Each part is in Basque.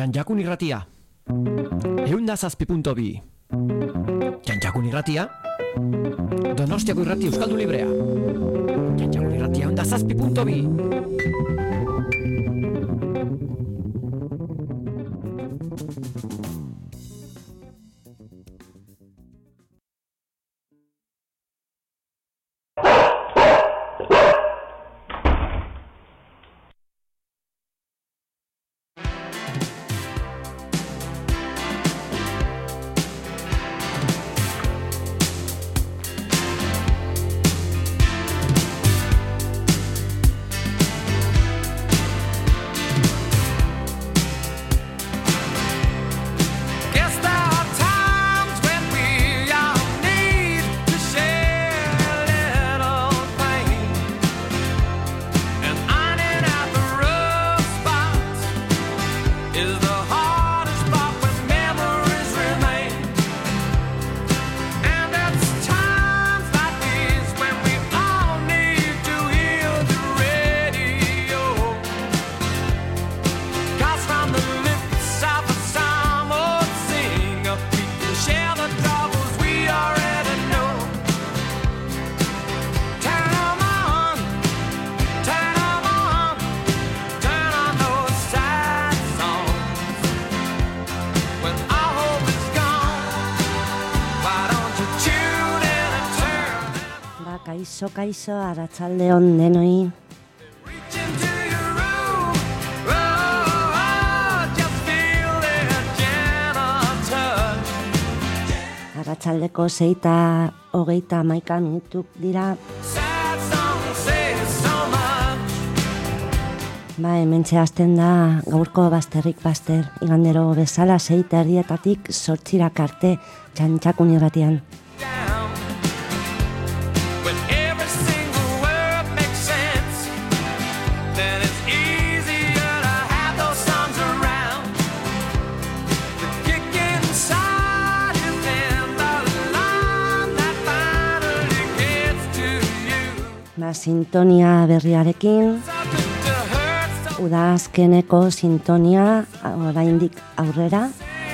Txantxakun irratia 107.2. Txantxakun irratia Donostiako irrati Euskaldun Librea. Txantxakun irratia 107.2. Kaixo, arratsalde on denoi. Arratsaldeko 6:30 minutu dira. Hementxe hasten da gaurko bazterrik bazter, igandero bezala 6:30 zortzirak arte Txantxakun irratian. Sintonia berriarekin, udazkeneko sintonia oraindik aurrera.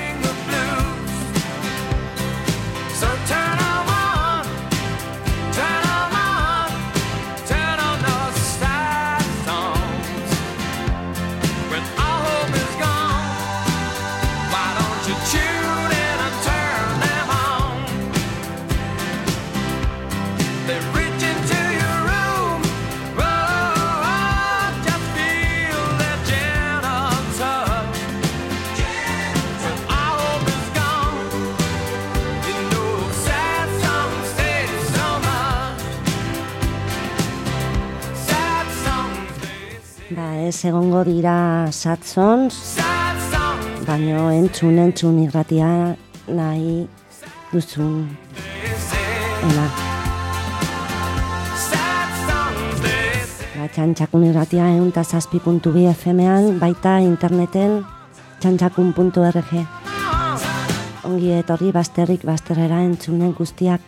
Ez egongo dira sad songs, baino entzun irratia nahi duzun. Txantxakun irratia 107.2 FM-an, baita interneten txantxakun.org. Ongi etorri bazterrik bazterrera entzunen guztiak.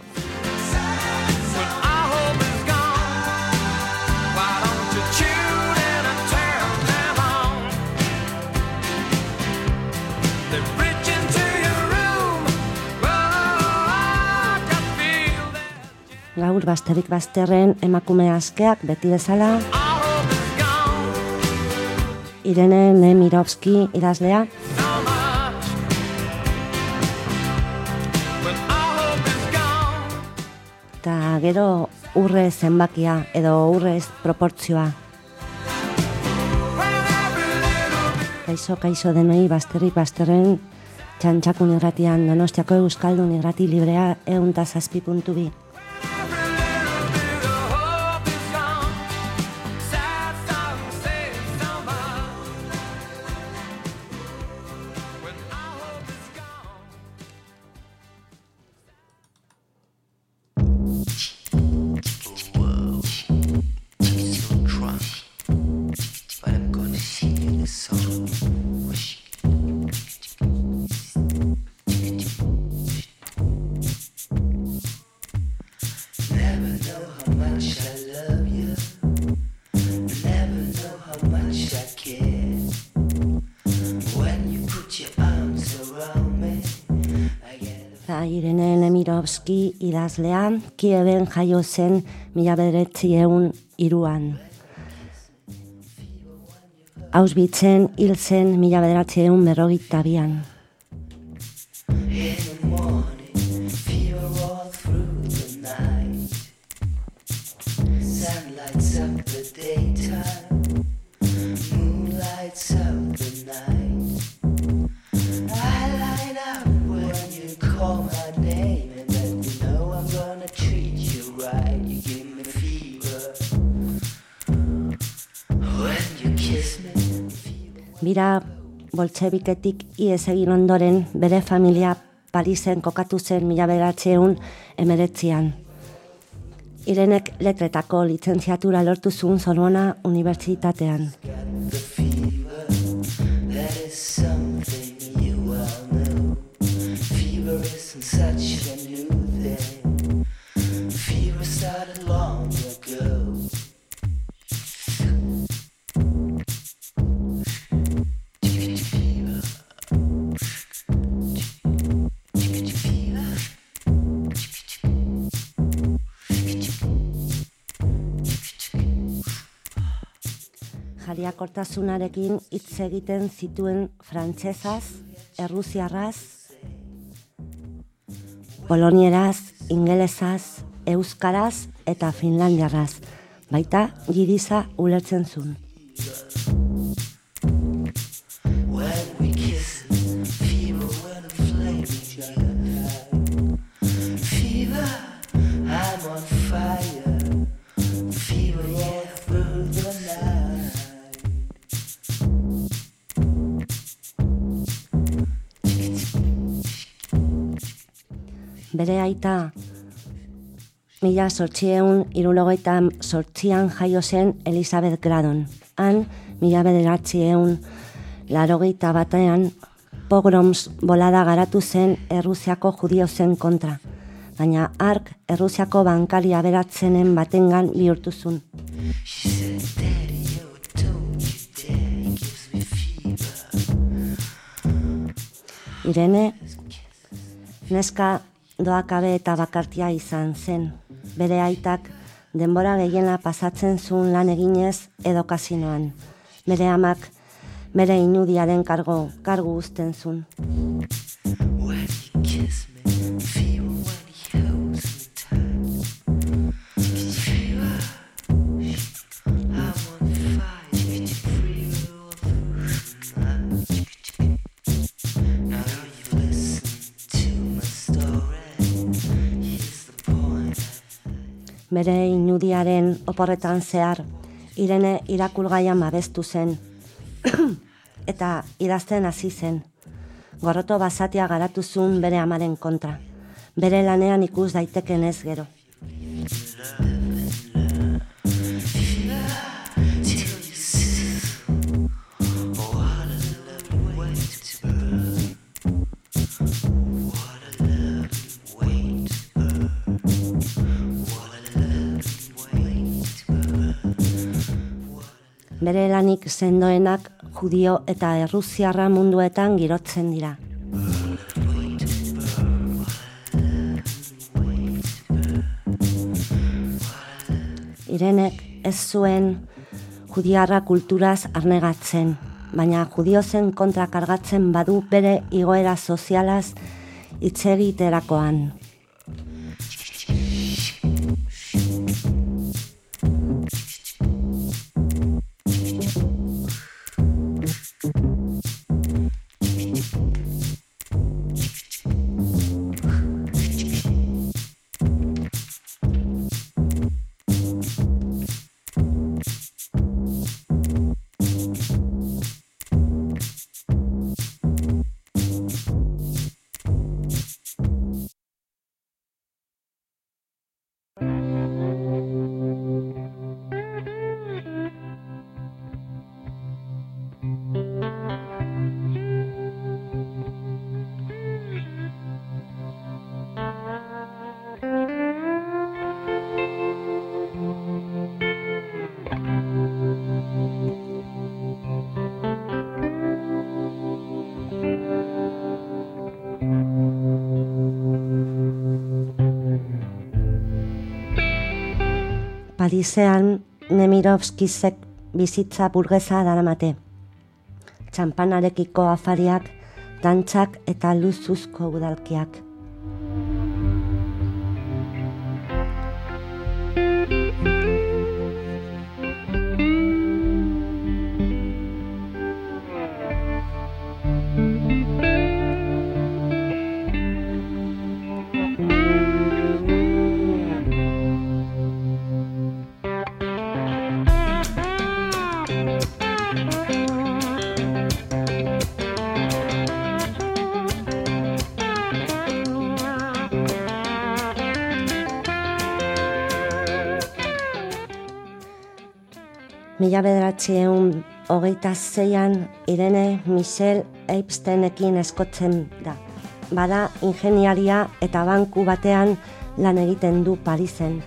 Gaur bazterrik bazterren emakume askeak beti bezala. Irene Nemirovski idazlea. Eta gero urre zenbakia edo urrez proportzioa. Kaixo denoi bazterrik bazterren Txantxakun irratian Donostiako Euskaldun irrati librea 107.2. Irene Nemirovski idazlea, Kieben jaio zen 1903an. Auschwitzen hil zen 1942an. Bira boltxebiketik ihes egin ondoren bere familia Parisen kokatu zen 1919an. Irenek letretako lizentziatura lortu zuen Sorbona Unibertsitatean. Jariakortasunarekin hitz egiten zituen frantsesaz, errusiarraz, polonieraz, ingelesaz, euskaraz eta finlandiarraz, baita jidisa ulertzen zuen. Bere aita 1878an jaio zen Elisabeth Gradon. Han 1981an pogroms bolada garatu zen Errusiako judiozen kontra, baina hark Errusiako bankari aberatzenen batengan bihurtu zuen. Irene neska doakabe eta bakartia izan zen. Bere aitak denbora gehiena pasatzen zuen lan eginez edo kasinoan. Bere amak bere inudiaren kargu uzten zuen. Bere inudiaren oporretan zehar, Irene irakurgaian babestu zen, eta idazten hasi zen. Gorroto basatia garatu zuen bere amaren kontra. Bere lanean ikus daiteken ez gero. Bere lanik sendoenak judio eta errusiarra munduetan girotzen dira. Irenek ez zuen judiarra kulturaz arnegatzen, baina judiozen kontra kargatzen badu bere igoera sozialaz hitz egiterakoan. Parisean Nemirovskisek bizitza burgeza daramate. Txampanarekiko afariak, dantzak eta luzuzko udalkiak. Mila 1926an Irene Michel Epsteinekin eskotzen da. Bada ingeniaria eta banku batean lan egiten du Parisen.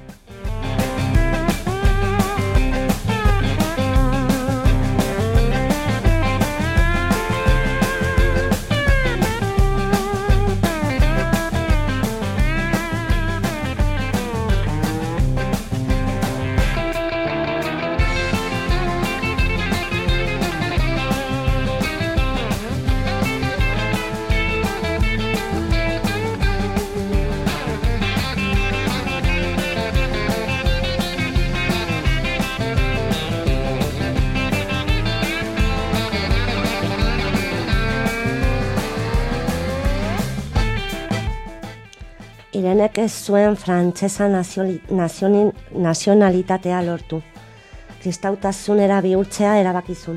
Irenek ez zuen frantsesa nazionalitatea lortu. Kristautasunera bihurtzea erabakizun.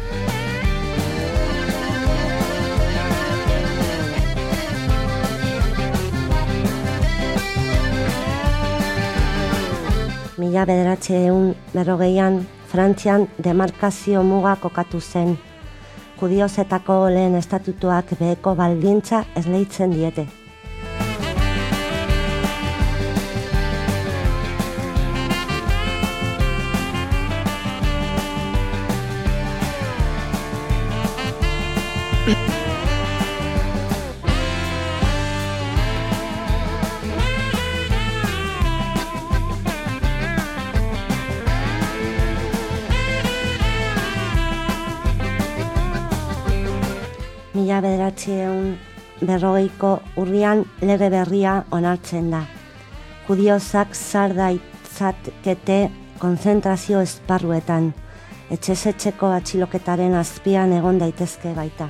Mila 1940an Frantzian demarkazio muga kokatu zen. Judiozetako lehen estatutuak beheko baldintza esleitzen diete. Mila 1940ko urrian lege berria onartzen da. Judiozak sar daitzakete konzentrazio esparruetan, etxez-etxeko atxiloketaren azpian egon daitezke baita.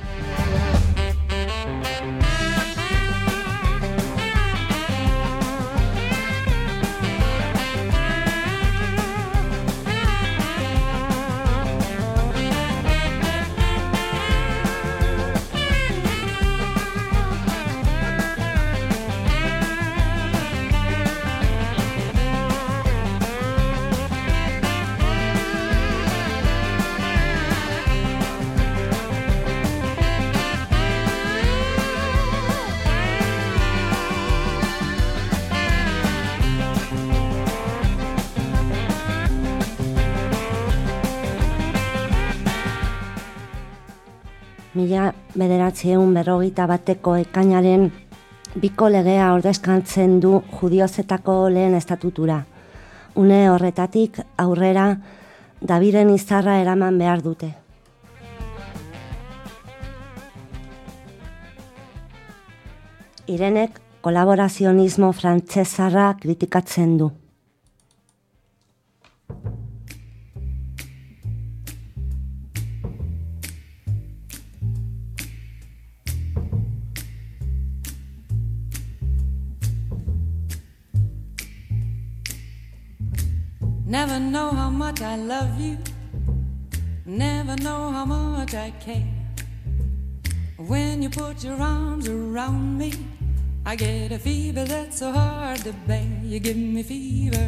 Mila 1941ko ekainaren 2 legea ordezkatzen du judiozetako lehen estatutura. Une horretatik aurrera Dabiren izarra eraman behar dute. Irenek kolaborazionismo frantsesarra kritikatzen du. Never know how much I love you, never know how much I care. When you put your arms around me, I get a fever that's so hard to bear. You give me fever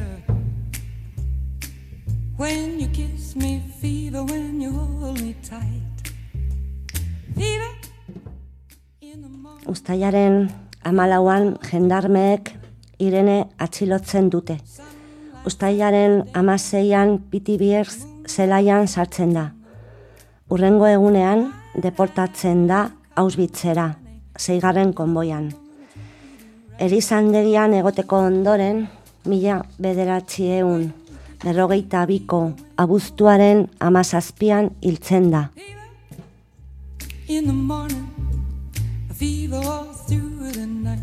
when you kiss me, fever when you hold me tight. Fever in the morning. Uztailaren 14an jendarmeek Irene atxilotzen dute. Uztailaren 16an Pithiviers zelaian sartzen da. Hurrengo egunean deportatzen da Auschwitzera, 6. konboian. Erizandegian egoteko ondoren, 1940 92ko abuztuaren 17an hiltzen da. In the morning, a fever all through the night.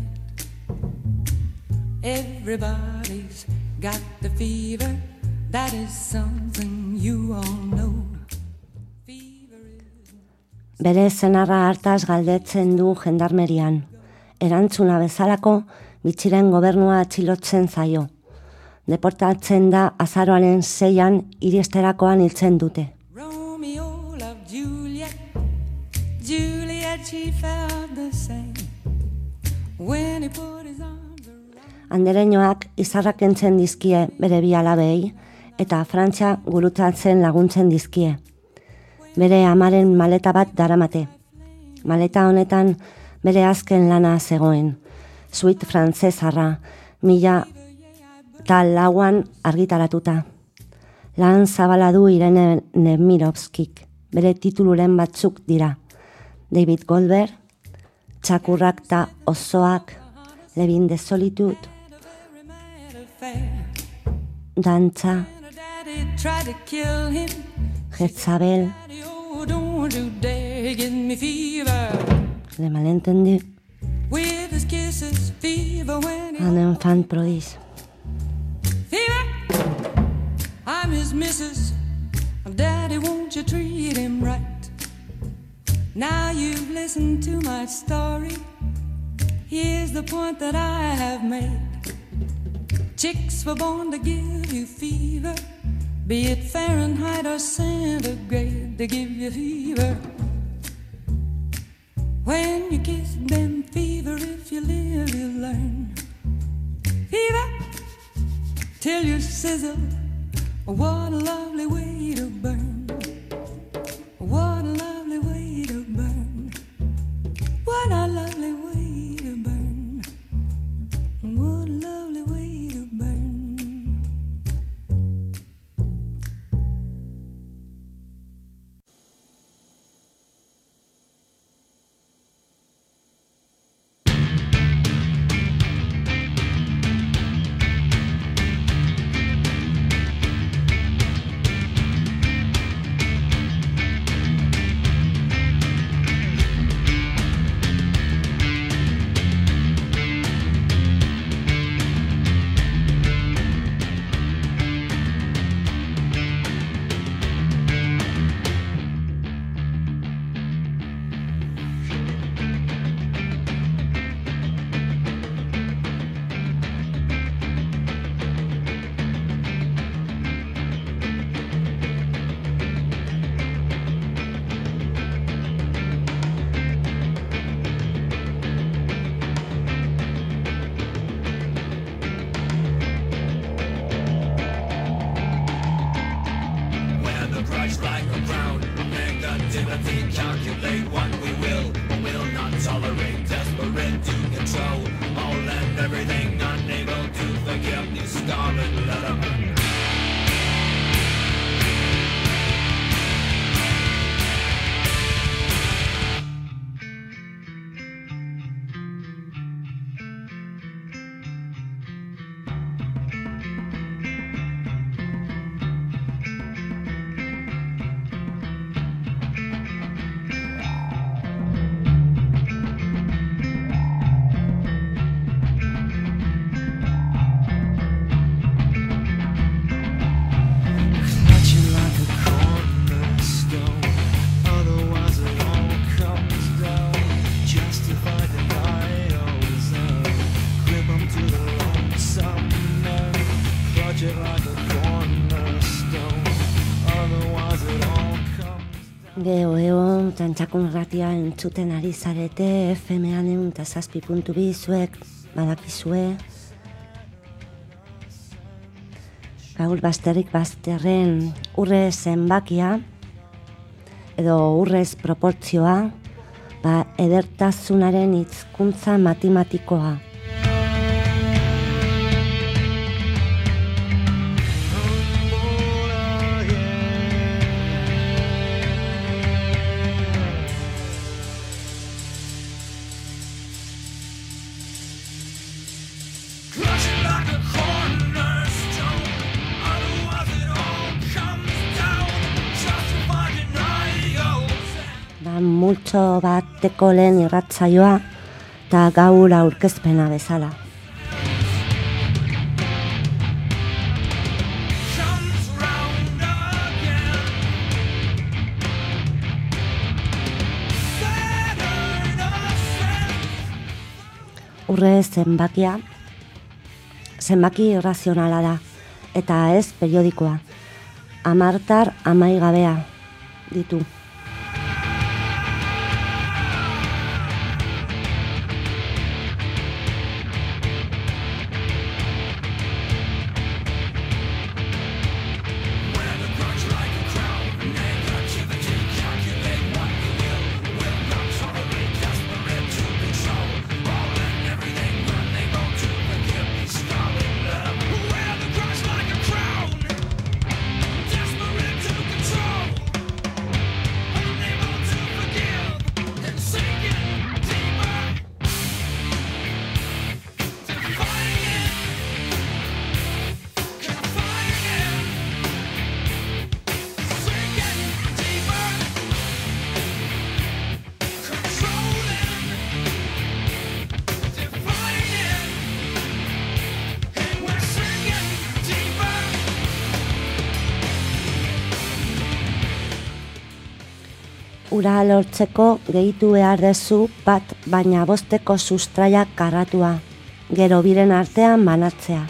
Everybody's got the fever. That is something you all know. Bere senarra hartaz galdetzen du jendarmerian. Erantzuna bezalako bitxiren gobernua atxilotzen zaio. Deportatzen da azaroaren 6an iristerakoan hiltzen dute. Romeo loved Juliet. Juliet, she felt the same. When he put his arms around... Andereñoak izarrak kentzen dizkie bere bi alabei eta Frantzia gurutzatzen laguntzen dizkie. Bere amaren maleta bat daramate. Maleta honetan bere azken lana zegoen. Suite frantzesarra, 2004an argitaratuta. Lan zabala du Irene Nemirovskik. Bere tituluren batzuk dira. David Goldberg, Txakurrak ta osoak, Levin de Solitude, Dantza, Jezabel, Le Malentendu, Un enfant prodige. I'm his missus. Daddy, won't you treat him right? Now you've listened to my story. Here's the point that I have made. Chicks were born to give you fever, be it Fahrenheit or centigrade, they give you fever. When you kiss them, fever, if you live, you learn. Fever, till you sizzle. What a lovely way to burn. What a lovely way to burn. What a lovely way to burn. What a lovely way to burn. Calculate what we will not tolerate. Desperate to control all and everything, unable to forgive these scarlet lettermen. Eo, Txantxakun Irratia entzuten ari zarete, FM-an 107.2 zuek badakizue. Gaur bazterrik bazterren urre zenbakia, edo urrez proportzioa, edertasunaren hizkuntza matematikoa. Crush it like a cornerstone, otherwise multzo bateko lehen irratsaioa eta gaur aurkezpena bezala. Urre zenbaki irrazionala da, eta ez periodikoa. Amartar amaigabea ditu. Ura lortzeko gehitu behar dezu bat baina bosteko sustraiak karratua, gero biren artean banatzea.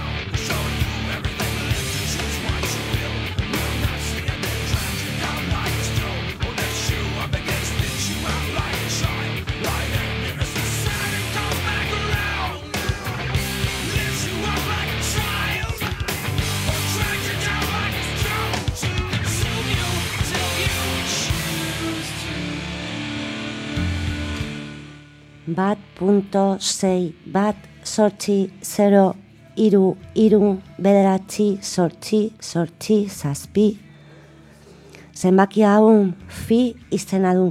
Bat punto 6 bat sortzi 0 iru bederatzi sortzi zazpi. Zenbaki hau fi izena du.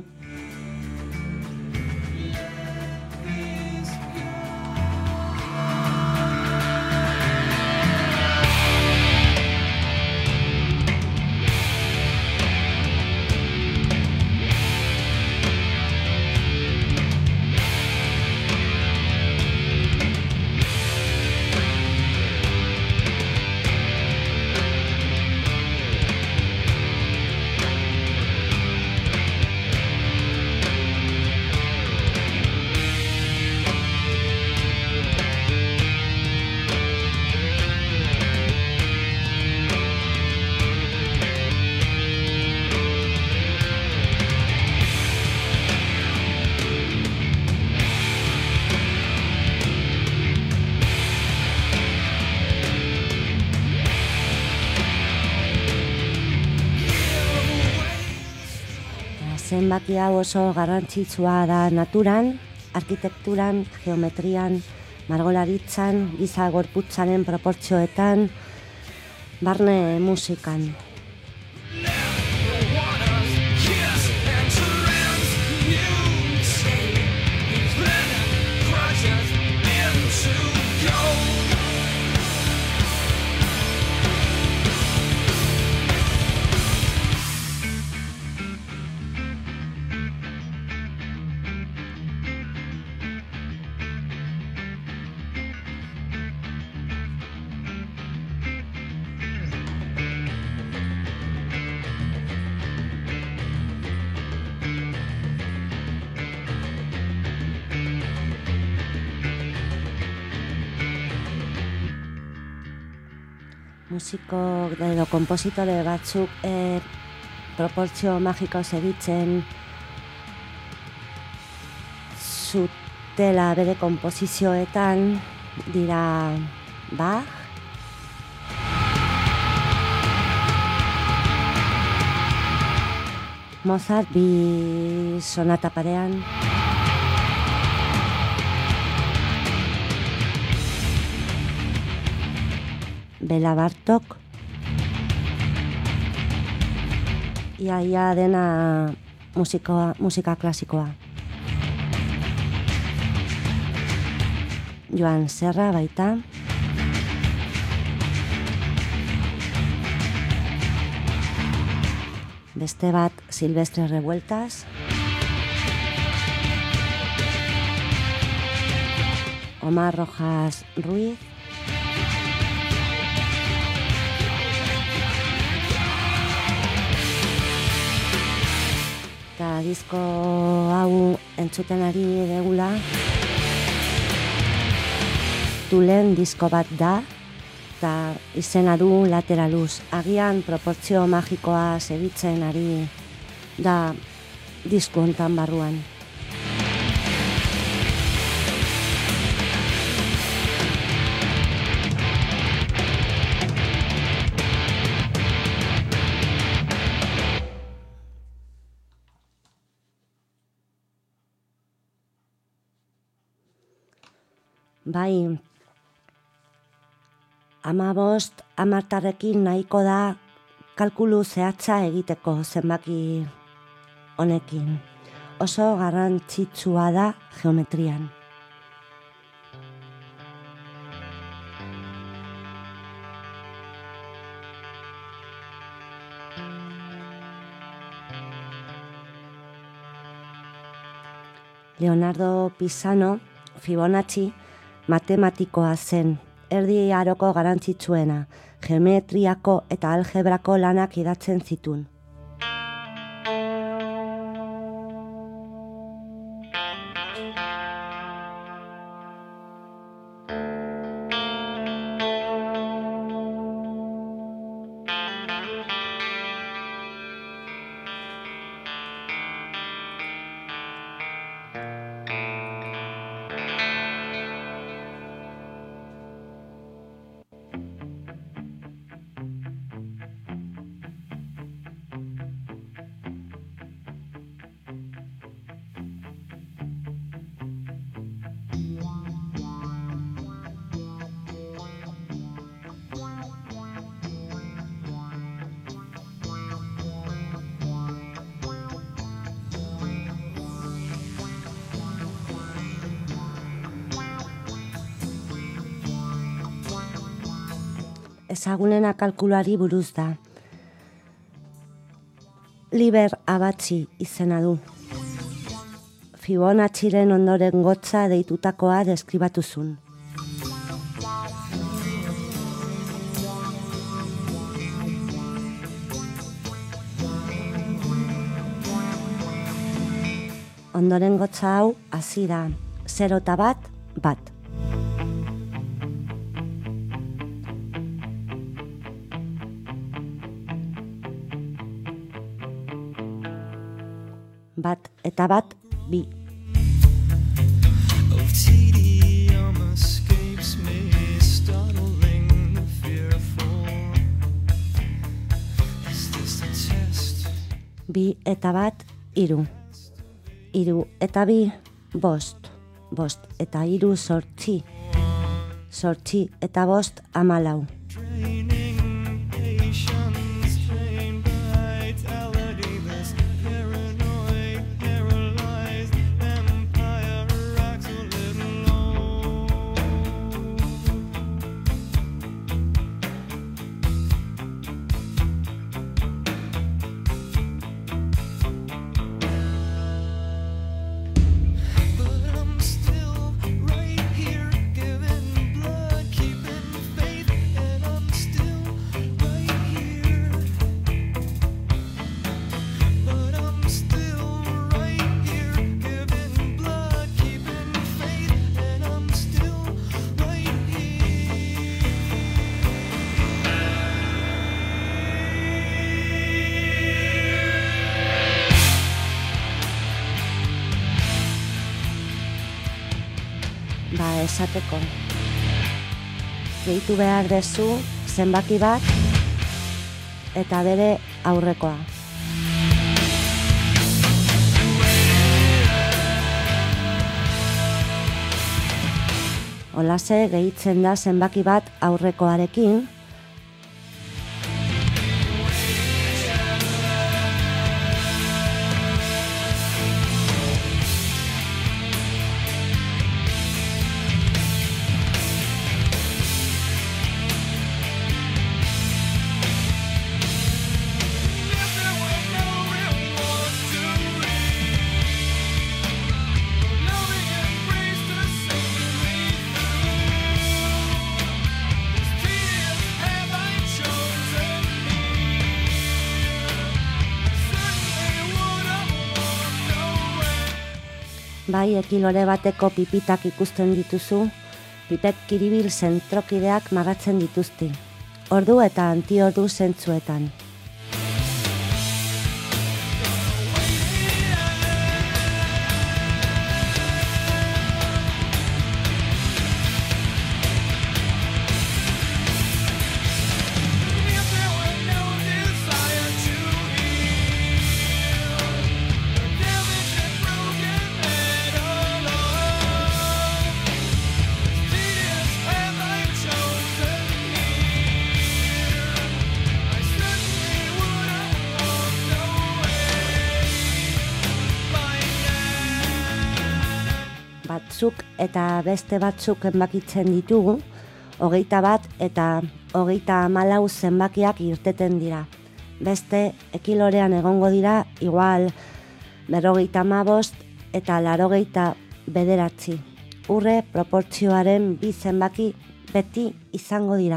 Zenbaki hau oso garrantzitsua da naturan, arkitekturan, geometrian, margolaritzan, giza gorputzaren proportzioetan, barne musikan. Musiko edo kompositore batzuk proportzio magikoz egitzen zutela bere komposizioetan dira Bach, Mozart bi sonata parean, Bela Bartok, ia dena musika klasikoa. Joan Serra baita. Beste bat Silvestre Revueltas. Omar Rojas Ruiz, eta disko hau entzuten ari degula Tulen disko bat da, eta izena du Lateraluz. Agian proportzio magikoa segitzen ari da disko hontan barruan. Bai, 15 nahiko da kalkulu zehatza egiteko zenbaki honekin. Oso garrantzitsua da geometrian. Leonardo Pisano, Fibonacci, matematikoa zen, erdi aroko garrantzitsuena, geometriako eta algebrako lanak idatzen zituen. Ezagunena kalkulari buruz da. Liber Abatzi izena du. Fibonacciren ondoren gotza deitutakoa deskribatu zuen. Ondoren gotza hau hasi da 0 eta 1. Bat eta 2. Bi eta 3. 3 eta 2, 5. 5 eta 3, 8. 8 eta 5, 14. Esateko. Gehitu behar dezu zenbaki bat eta bere aurrekoa. Holase gehitzen da zenbaki bat aurrekoarekin. Bai, ekilore bateko pipitak ikusten dituzu, pipet kiribil zentrokideak marratzen dituzti. Ordu eta antiordu zentzuetan. Batzuk eta beste batzuk enbakitzen ditugu, 21 eta 34 zenbakiak irteten dira. Beste ekilorean egongo dira igual 55 eta 89. Urre proportzioaren 2 zenbaki beti izango dira.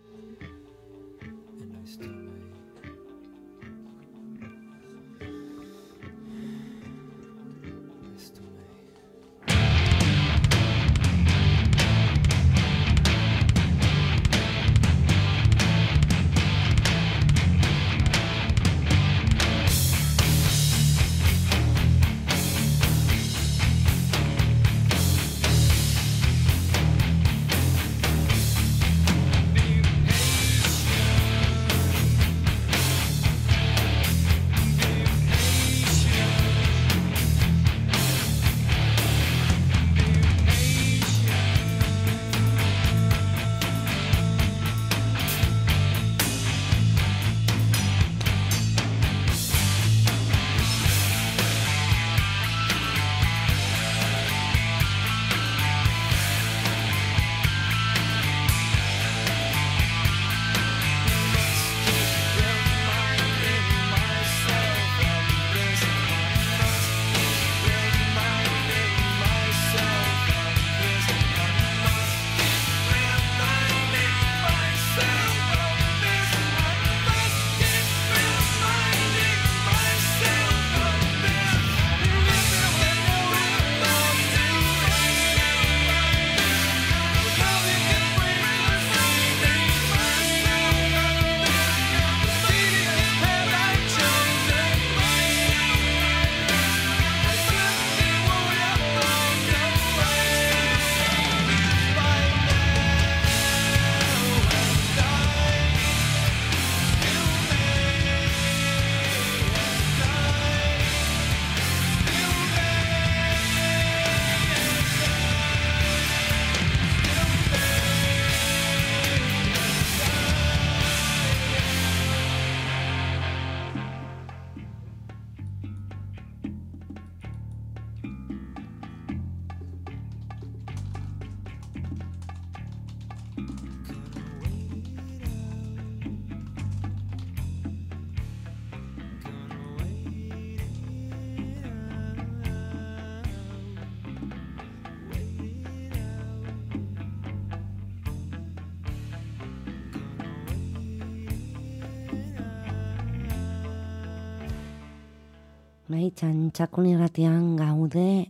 Txantxakun irratian gaude,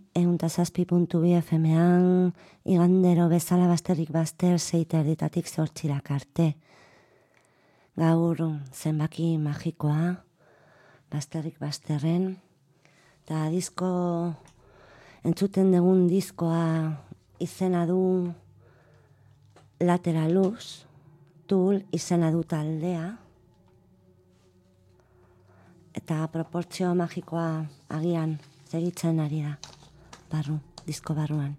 107.2 FM-an, igandero bezala basterrik baster 6:00 zortzirak arte. Gaur zenbaki magikoa, basterrik basterren, eta disko, entzuten dugun diskoa izena du Lateralus, Tool izena du taldea, eta proportzio magikoa agian segitzen ari da, disko barruan.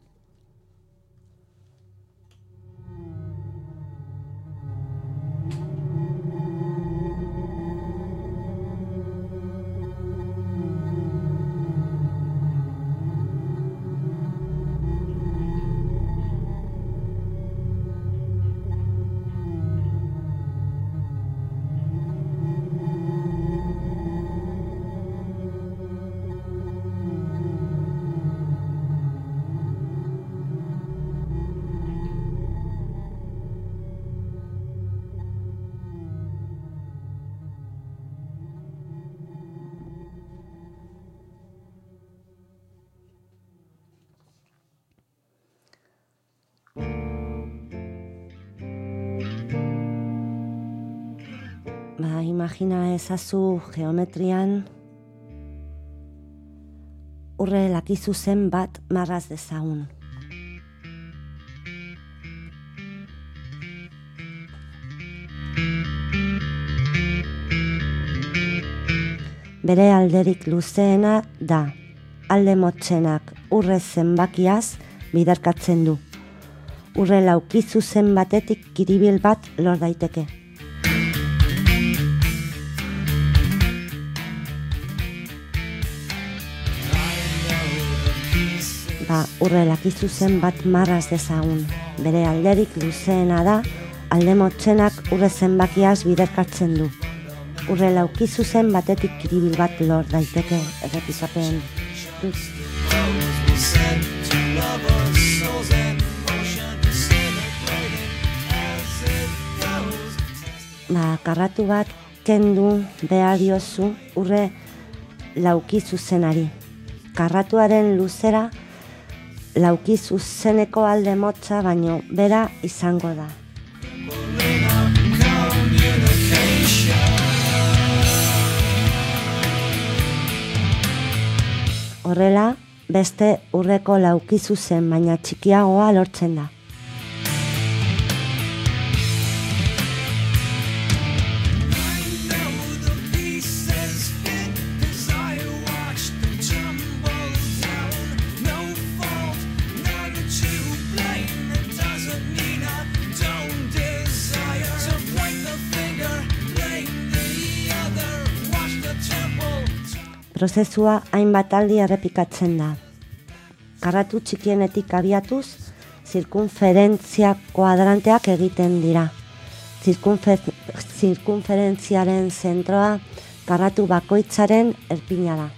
Imagina ezazu geometrian urre lakizu zen bat marraz dezagun. Bere alderik luzeena da, alde motzenak urre zenbakiaz biderkatzen du. Urre laukizu zen batetik kiribil bat lor daiteke. Urre lakizu zen bat marraz dezagun. Bere alderik luzeena da, alde motzenak urre zenbakiaz biderkatzen du. Urre laukizu zen batetik kiribil bat lor daiteke, errepizapen dut. Karratu bat kendu behar diozu urre laukizu zenari. Karratuaren luzera laukizu zeneko alde motza baino bera izango da. Horrela, beste urreko laukizu zen baina txikiagoa lortzen da. Prozesua hainbat aldi errepikatzen da. Karratu txikienetik abiatuz, zirkunferentzia kuadranteak egiten dira. Zirkunferentziaren zentroa karratu bakoitzaren erpina da.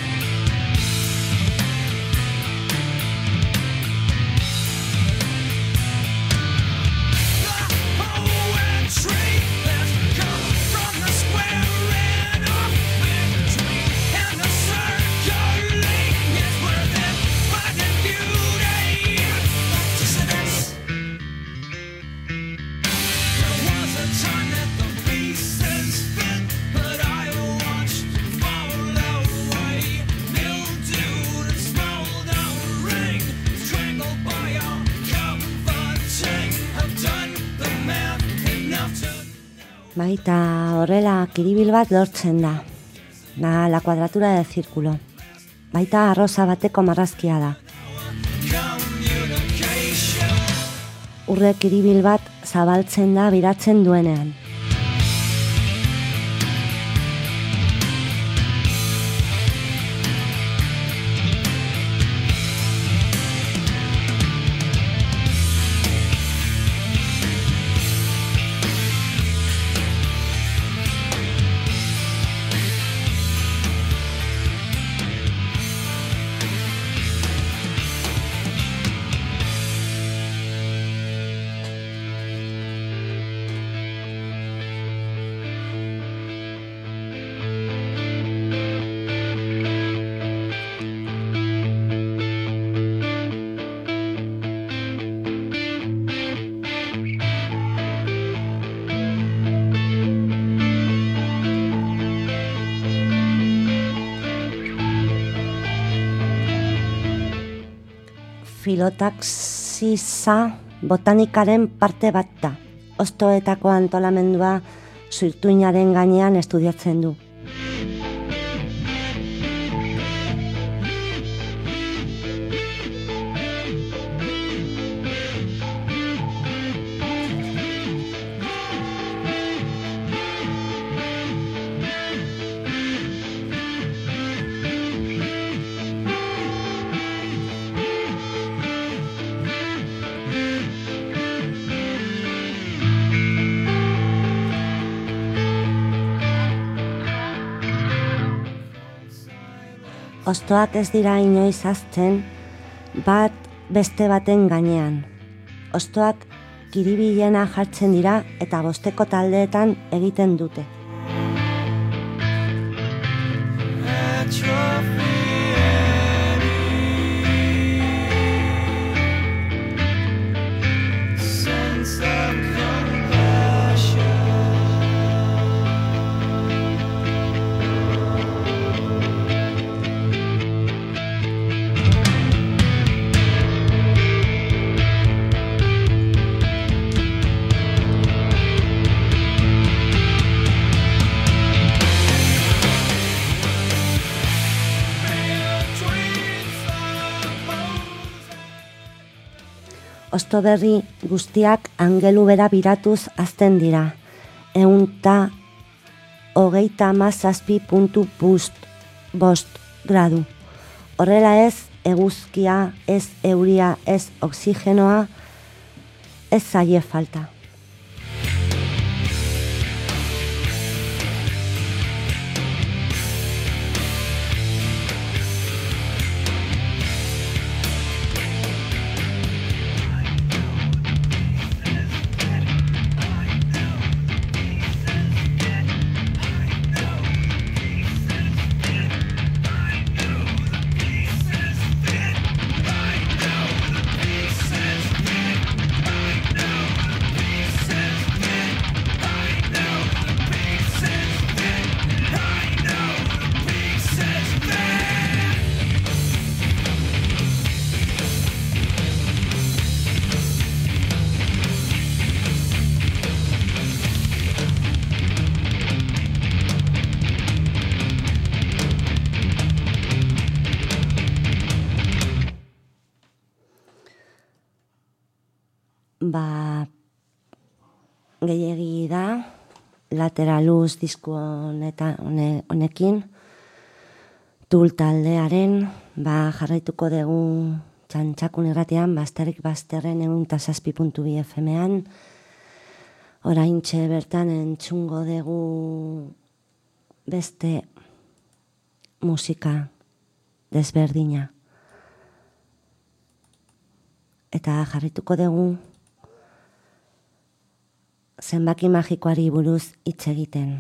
Baita horrela kiribil bat lortzen da. La cuadratura del círculo. Baita arroza bateko marrazkia da. Urre kiribil bat zabaltzen da biratzen duenean. Filotaxisa botanikaren parte bat da. Hostoetako antolamendua zirtuinaren gainean estudiatzen du. Hostoak ez dira inoiz hazten bat beste baten gainean. Hostoak kiribilena jartzen dira eta bosteko taldeetan egiten dute. Osto berri guztiak angelu bera biratuz azten dira. 137.5 gradu. Horrela ez, eguzkia, ez euria, ez oxigenoa, ez zaie falta. Gehiegi da, Lateraluz disko honekin, Tool taldearen, jarraituko dugu Txantxakun irratian, Bazterrik Bazterren 107.2 FM-an, oraintxe bertan entzungo dugu beste musika desberdina. Eta jarraituko dugu zenbaki magikoari buruz hitz egiten.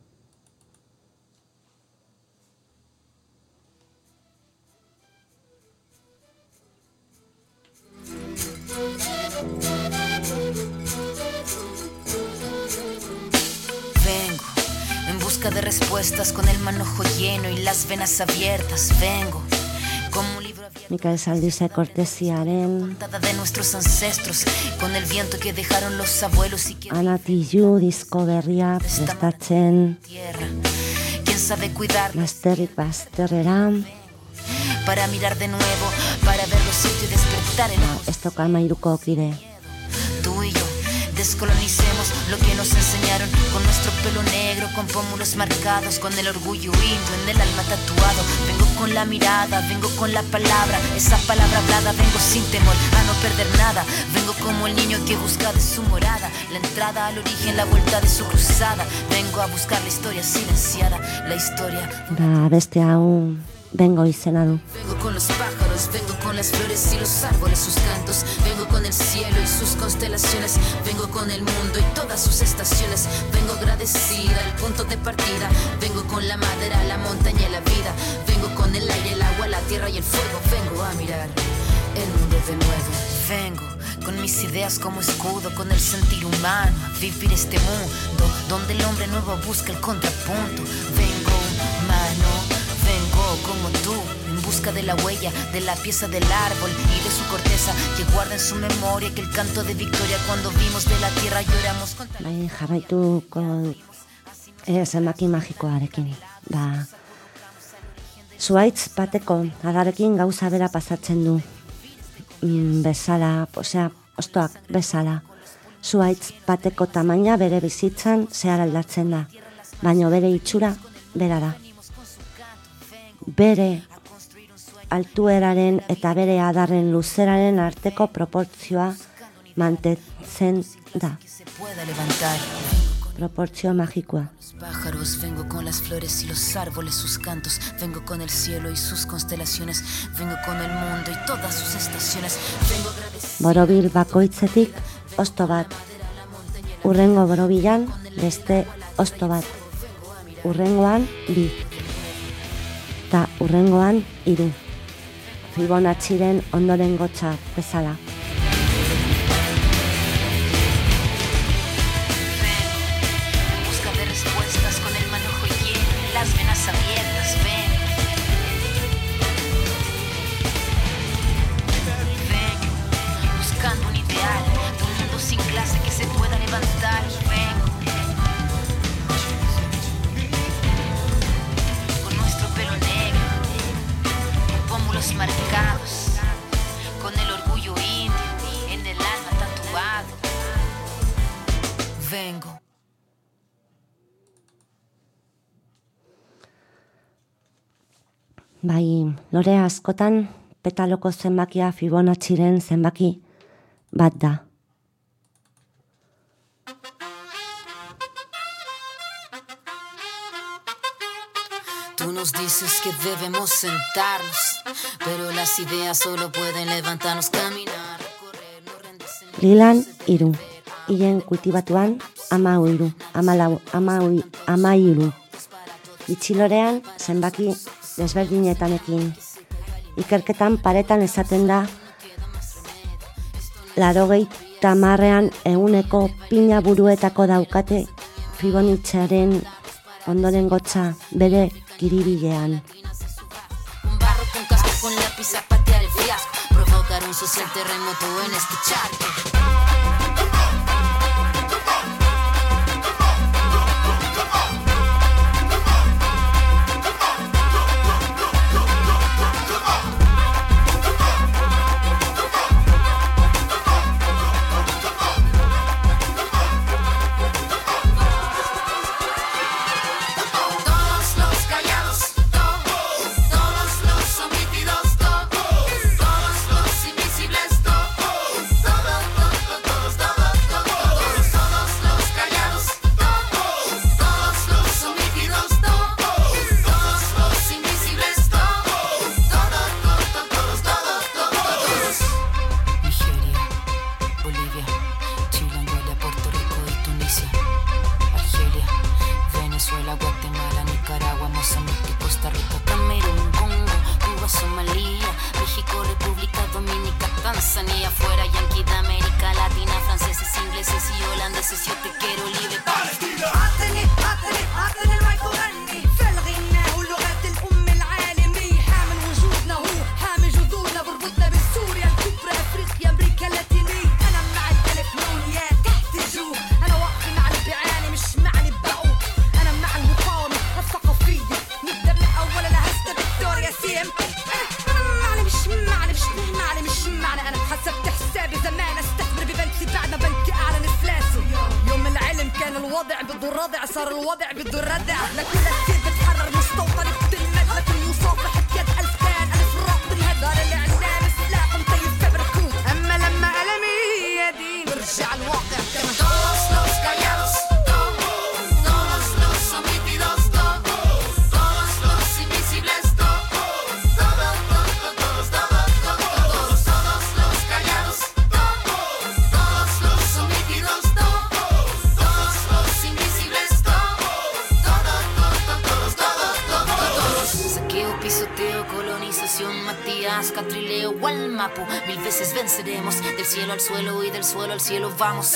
Vengo en busca de respuestas con el manojo lleno y las venas abiertas. Vengo como un libro abierto. Mikael Saldize kortesiaren de nuestros ancestros con el viento que dejaron los abuelos y que Anatilu disko berria prestatzen quién sabe cuidar Bazterrik Bazterrera para mirar de nuevo, para ver los sitios y despertar en ojos. Esto kamairuko kide. Tú y yo descolonicemos lo que nos enseñaron con nuestro pelo negro, con pómulos marcados, con el orgullo indio en el alma tatuado. Vengo con la mirada, vengo con la palabra, esa palabra hablada, vengo sin temor a no perder nada. Vengo como el niño que busca de su morada, la entrada al origen, la vuelta de su cruzada. Vengo a buscar la historia silenciada, la historia. Beste hau Vengo izena du. Vengo con los pájaros, vengo con las flores y los árboles, sus cantos. Vengo con el cielo y sus constelaciones. Vengo con el mundo y todas sus estaciones. Vengo agradecida, el punto de partida. Vengo con la madera, la montaña y la vida. Vengo con el aire, el agua, la tierra y el fuego. Vengo a mirar el mundo de nuevo. Vengo con mis ideas como escudo, con el sentir humano, a vivir este mundo donde el hombre nuevo busca el contrapunto. Vengo humano. Vengo como tú, en busca de la huella, de la pieza del árbol y de su corteza, que guarda en su memoria aquel canto de victoria cuando vimos de la tierra lloramos contra... Jarraituko zenbaki magikoarekin. Zuaitz bateko adarekin gauza bera pasatzen du. Bezala, ostoak bezala. Zuaitz bateko tamaina bere bizitzan zehar aldatzen da, baina bere itxura bera da. Bere altueraren eta bere adarren luzeraren arteko proportzioa mantentzen da. Proportzio magikoa. Pájaros, vengo con las flores y los árboles, sus cantos. Vengo con el cielo y sus constelaciones. Vengo con el mundo y todas sus estaciones. Vengo agradecido. Borobil bakoitzetik osto bat. Urrengo borobilan beste osto bat. Urrengoan 2. Eta urrengoan 3. Fibonacciren ondoren gotza bezala. En busca de respuestas con el manojo lleno y las venas abiertas. Ven, buscando un ideal, un mundo sin clase que se pueda levantar. Ven. Marcados con el orgullo indio vengo. Bai, lore askotan petaloko zenbakia Fibonacciren zenbaki bat da. Tú nos dices que debemos sentarnos, pero las ideas solo pueden levantarnos, caminar, recorrer, no rendirse. Lilan 3, hilen kultibatuan 13, Itxilorean zenbaki desberdinetanekin. Ikerketan paretan esaten da 80%ean pina buruetako daukate Fibonacciaren ondoren gotza bere kiribilean. Un barro con casco con lápiz a patear el fiasco, provocar un social terremoto en este charco. Del cielo al suelo y del suelo al cielo vamos.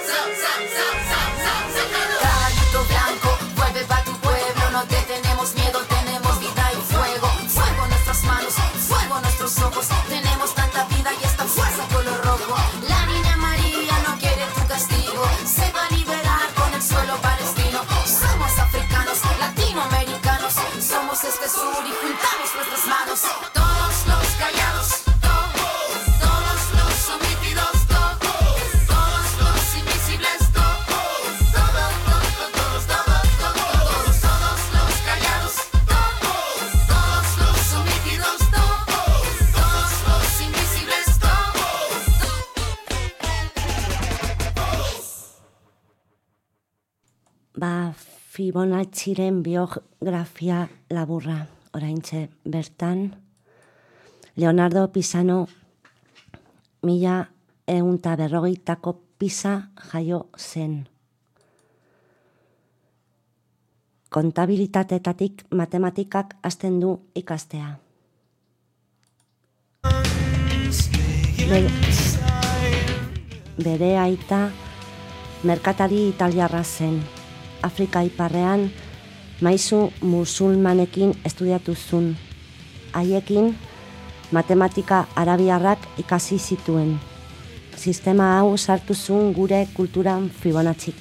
Caballito blanco, vuelve pa' tu pueblo, no te tenemos miedo, tenemos vida y fuego. Fuego en nuestras manos, fuego en nuestros ojos, tenemos tanta vida y esta fuerza color rojo. La niña María no quiere tu castigo, se va a liberar con el suelo palestino. Somos africanos, latinoamericanos, somos este sur y juntamos nuestras manos. Todos los callados, Fibonacciren biografia laburra, oraintxe bertan. Leonardo Pisano 1140ko Pisa jaio zen. Kontabilitateetatik matematikak hasten du ikastea. Bere aita merkatari italiarra zen. Afrika iparrean maisu musulmanekin estudiatu zuen. Haiekin matematika arabiarrak ikasi zituen. Sistema hau sartu zuen gure kulturan Fibonacci.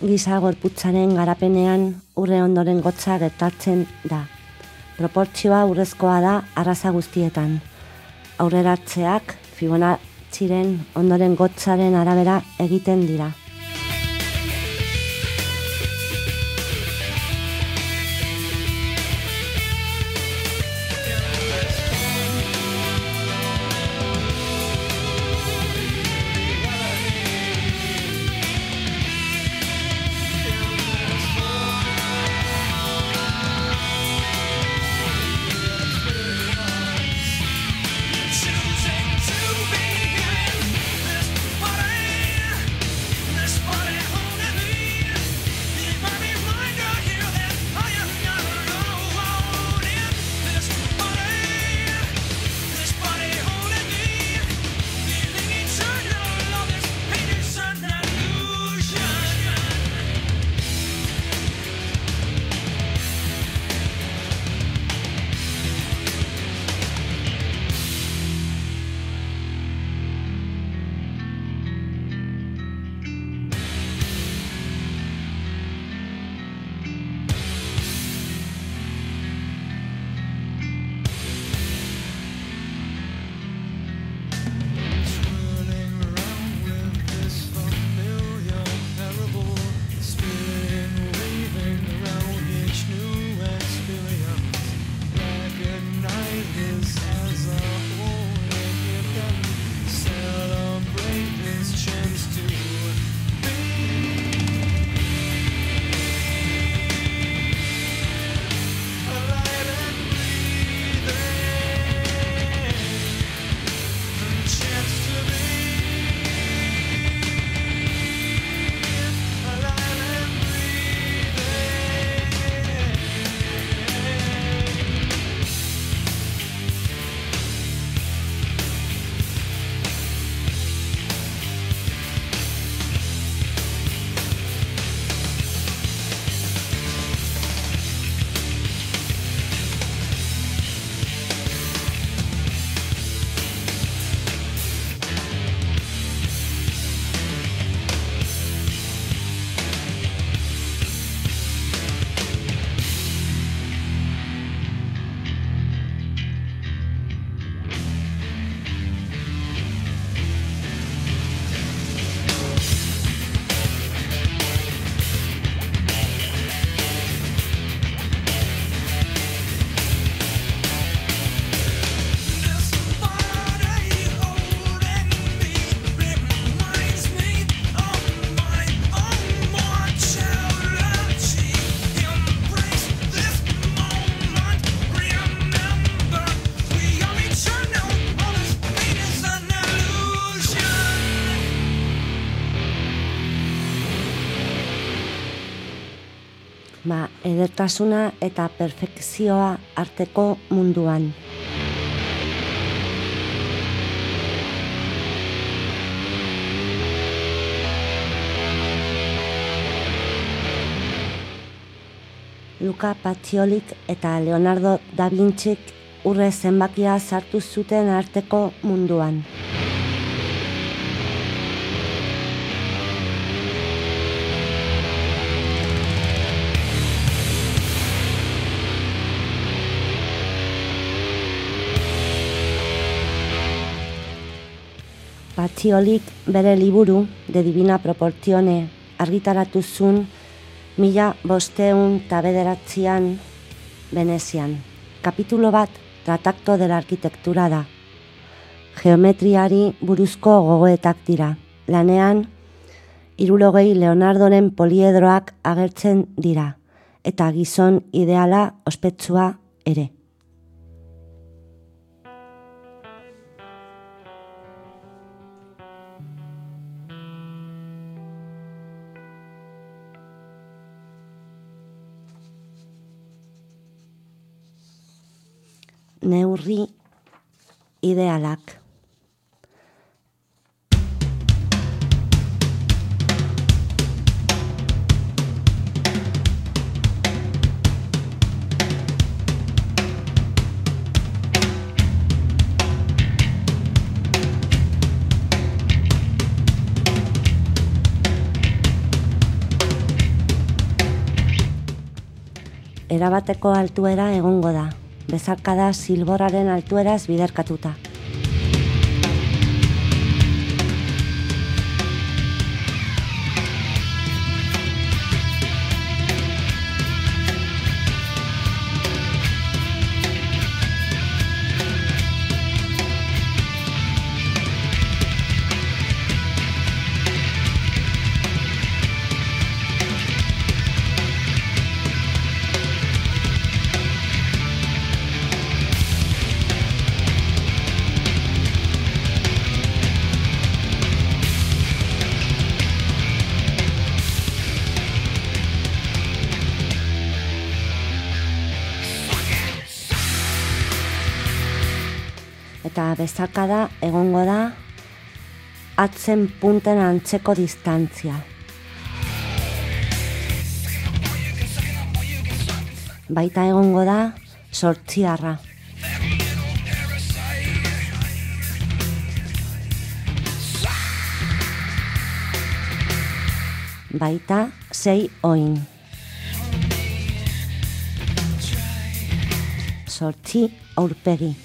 giza gorputzaren garapenean urre ondoren gotza gertatzen da. Proportzioa urrezkoa da arraza guztietan. Aurreratzeak Fibonacciren ondoren gotzaren arabera egiten dira. Edertasuna eta perfekzioa arteko munduan. Luca Pacciolik eta Leonardo da Vincik urre zenbakia sartu zuten arteko munduan. Pacciolik bere liburu De Divina Proportione argitaratu zuen 1509 Venezian. Kapitulo bat Tratacto de la Arquitectura da. Geometriari buruzko gogoetak dira. Lanean 60 Leonardoren poliedroak agertzen dira, eta gizon ideala ospetsua ere. Neurri idealak. erabateko altuera egongo da, bezarkada silborraren altueraz biderkatuta. Eta bezarkada egongo da atzen punten antzeko distantzia. Baita egongo da sortziarra. Baita 6 oin. Sortzi aurpegi.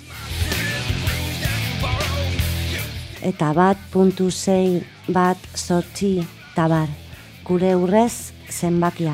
Eta 1.6 1.8 tabar, gure urrez zenbakia.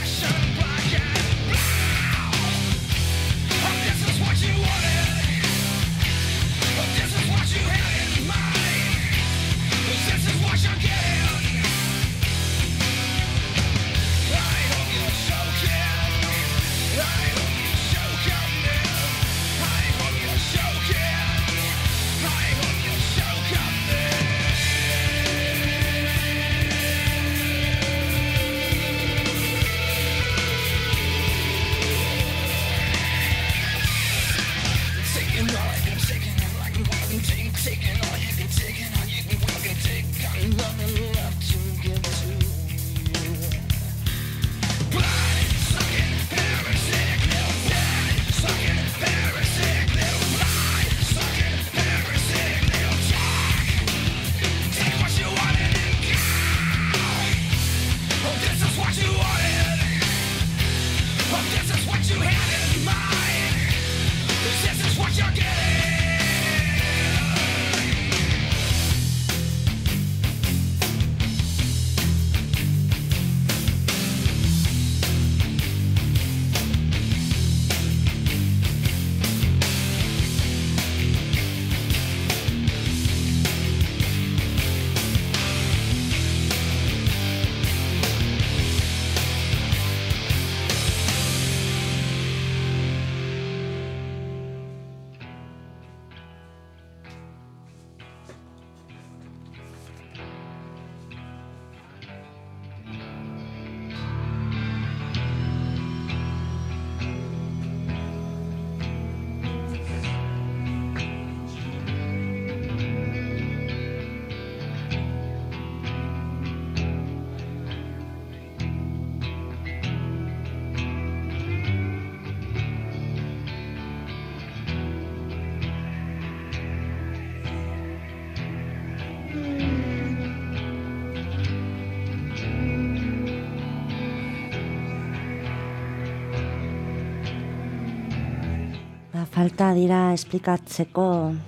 Falta dira esplikatzeko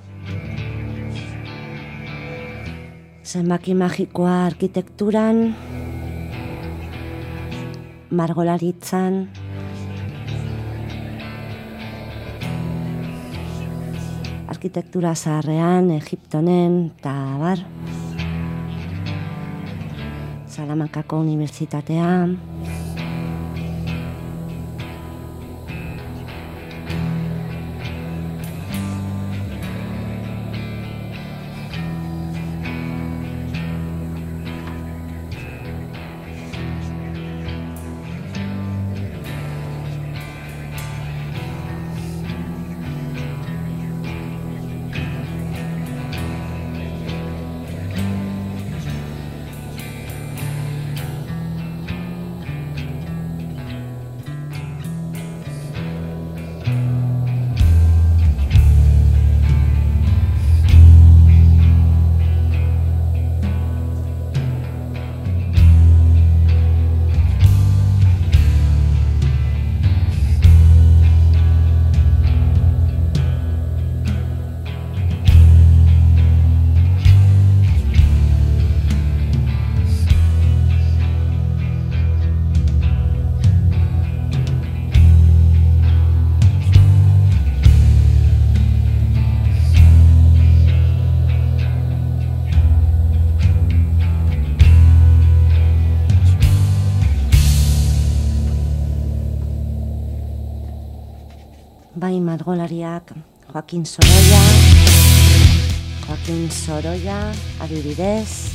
zenbaki magikoa arkitekturan, margolaritzan, arkitektura zaharrean, Egiptonen, eta bar, Salamankako Unibertsitatean. bai margolariak Joaquin Sorolla, adibidez.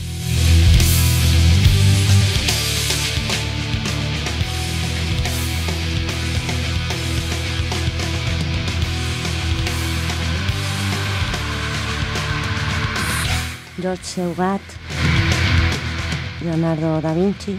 George Seurat, Leonardo da Vinci.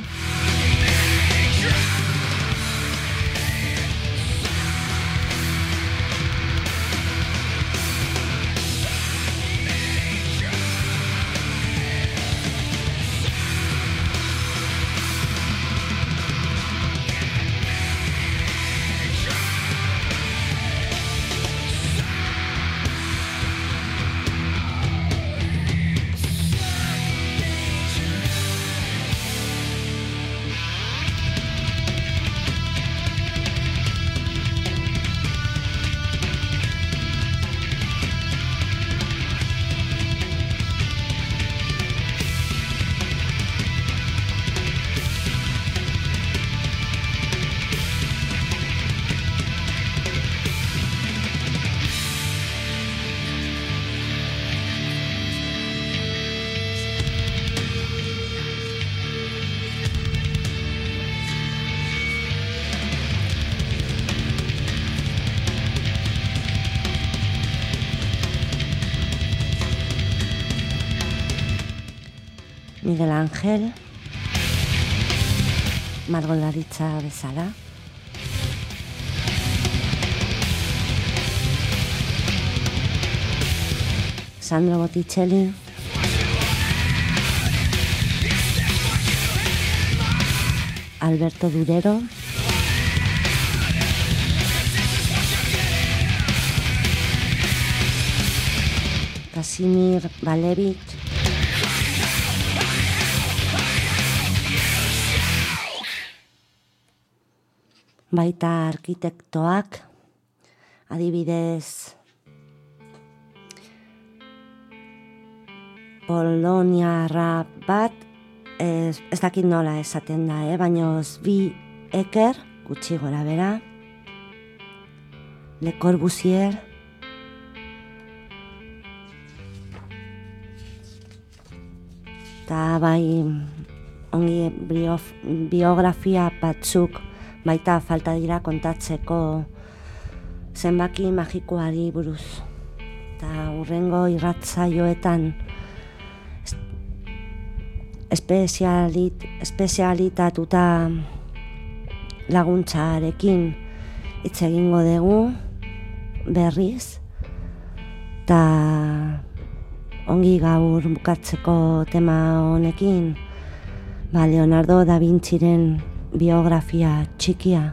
Miguel Ángel, margolaritza bezala. Sandro Botticelli, Alberto Durero, Casimir Balevich, baita arkitektoak, adibidez Poloniarra bat, ez dakit nola esaten da, baina Zvi Eker, gutxi gora bera, Le Corbusier, eta bai ongi biografia batzuk baita falta dira kontatzeko zenbaki magikoari buruz. Eta hurrengo irratsaioetan espezialitatuta laguntzarekin hitz egingo dugu berriz, eta ongi gaur bukatzeko tema honekin, Leonardo da Vinciren biografia txikia.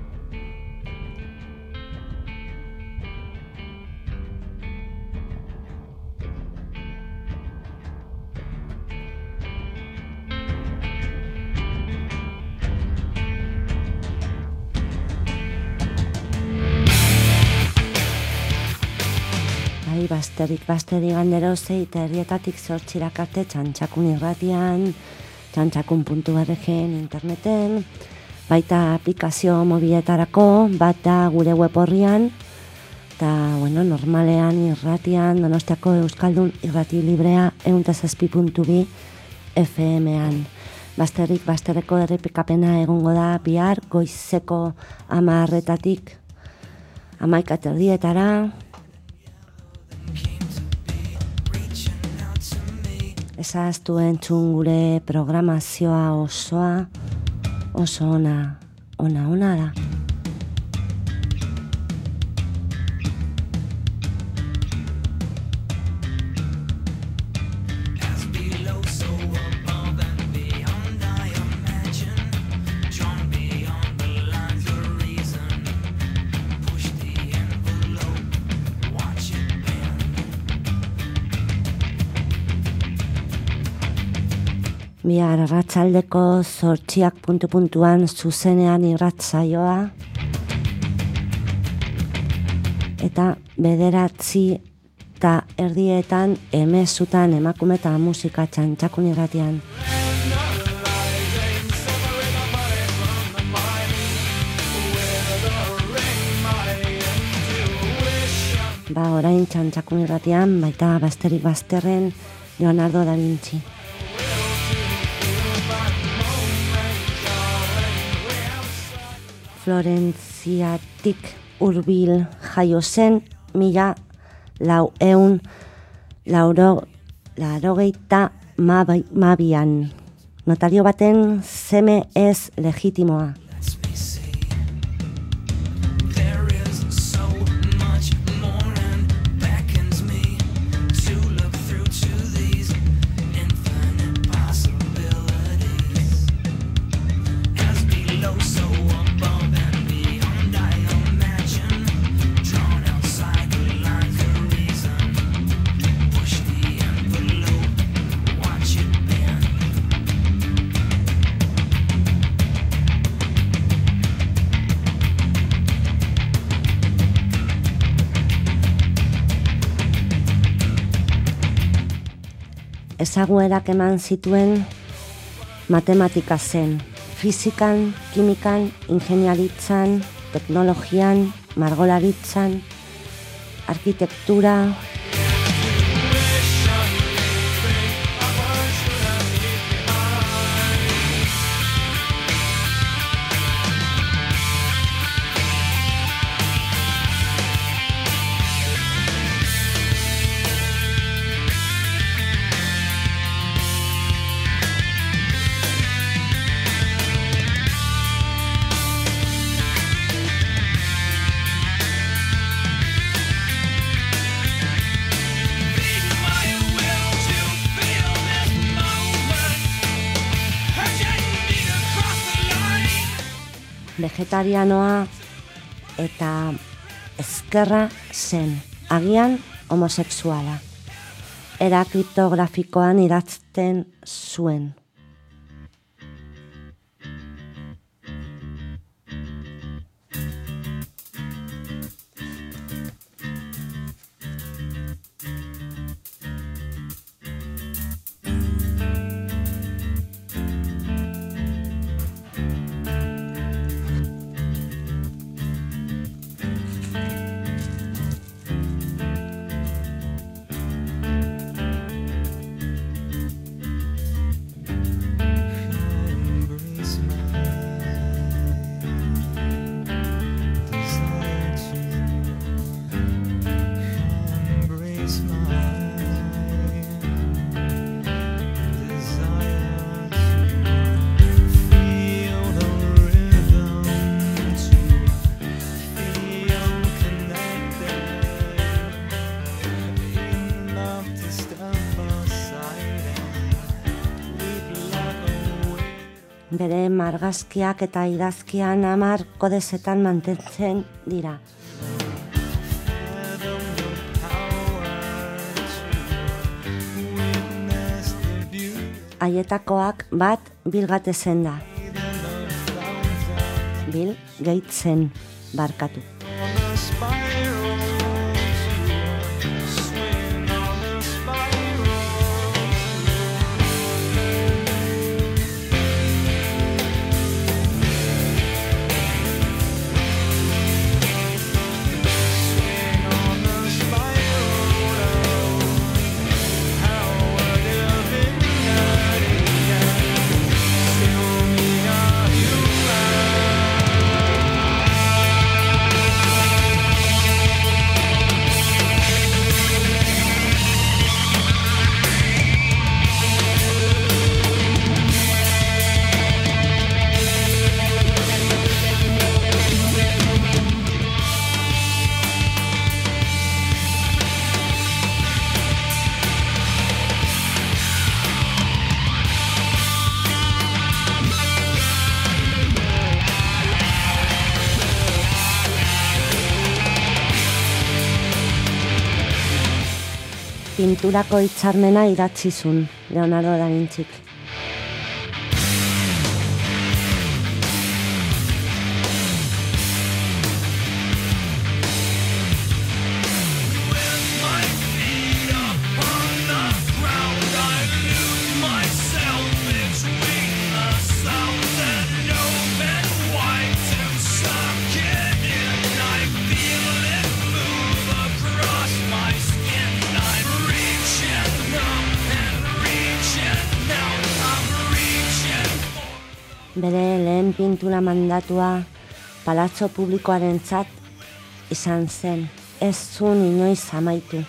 Basterik gandero zeit herrietatik 8 arte Txantxakun irratian, txantxakun.org interneten, baita aplikazio mobiletarako, bat da gure web horrian, eta normalean irratian, Donostiako Euskaldun irrati librea 107.2 FM-an. Basterreko errepikapena egongo da bihar goizeko 10:00-etatik 11:30-etara. Ezaztu entzun gure programazioa osoa, oso ona da. Bihar arratsaldeko 8:00 zuzenean irratsaioa, eta 9:30 emezutan emakume eta musika Txantxakun irratian. orain Txantxakun irratian, baita Basterik Bazterren Leonardo da Vinci. Florentziatik hurbil jaio zen 1982an. Notario baten seme ez legitimoa. Ezaguerak eman zituen matematika zen, fizikan, kimikan, ingeniaritzan, teknologian, margolaritzan, arkitektura. Vegetarianoa eta ezkerra zen, agian homosexuala. Era kriptografikoan idazten zuen. Bere margazkiak eta idazkian 10 kodezetan mantentzen dira. Haietakoak bat Bill Gatesen da. Bill Gatesen barkatu. Pinturako hitzarmena idatzi zuen Leonardo da Vincik. Across bere lehen pintura mandatua palazzo publikoarentzat izan zen, ez zuen inoiz amaitu.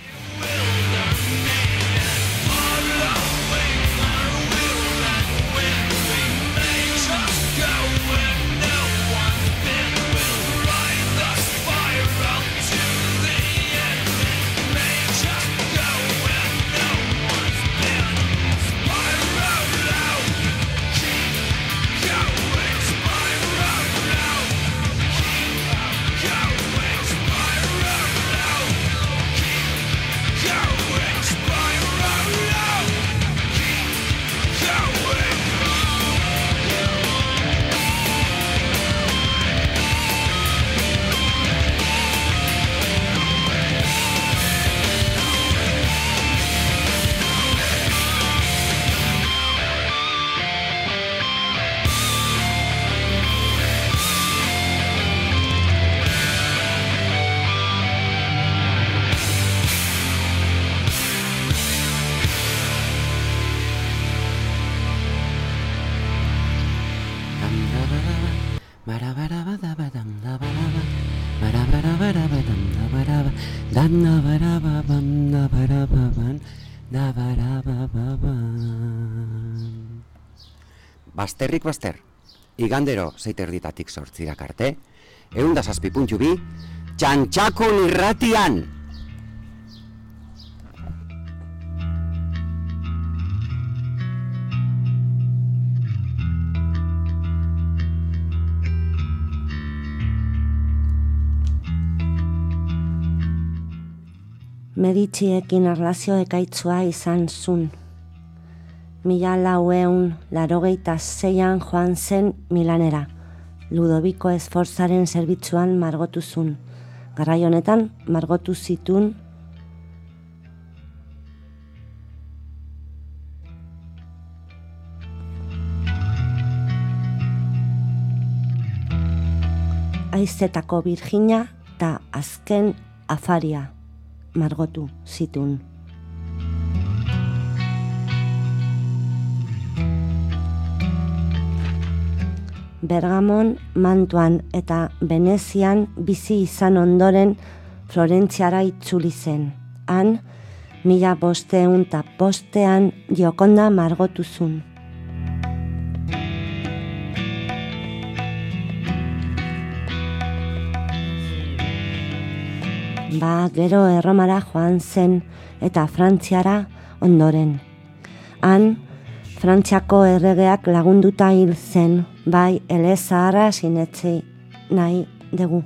Basterrik baster, igandero 6:30 8:00 arte, 107.2, Txantxakun irratian! Meditxiekin erlazio ekaitzua izan zun. 1986an joan zen Milanera. Ludoviko Esforzaren zerbitzuan margotu zun. Garai honetan margotu zitun Aizetako Virginia eta azken afaria margotu zitun. Bergamon, Mantuan eta Venezian bizi izan ondoren Florentziara itzuli zen. Han, 1505 Giokonda margotu zun. Gero Erromara joan zen eta Frantziara ondoren. Han, Frantziako erregeak lagunduta hil zen, bai elezaharra sinetzi nahi dugu.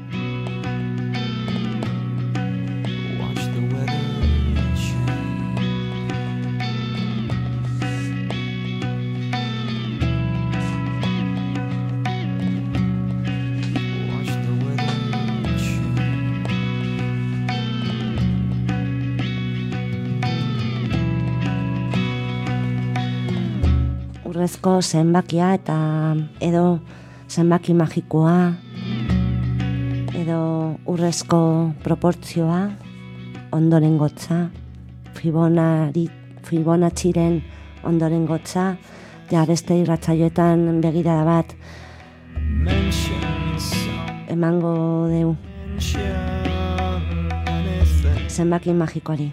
Urrezko zenbakia eta edo zenbaki magikoa edo urrezko proportzioa ondorengotza, Fibonacciren ondorengotza, ja beste irratsaioetan begirada bat emango deu zenbaki magikoari.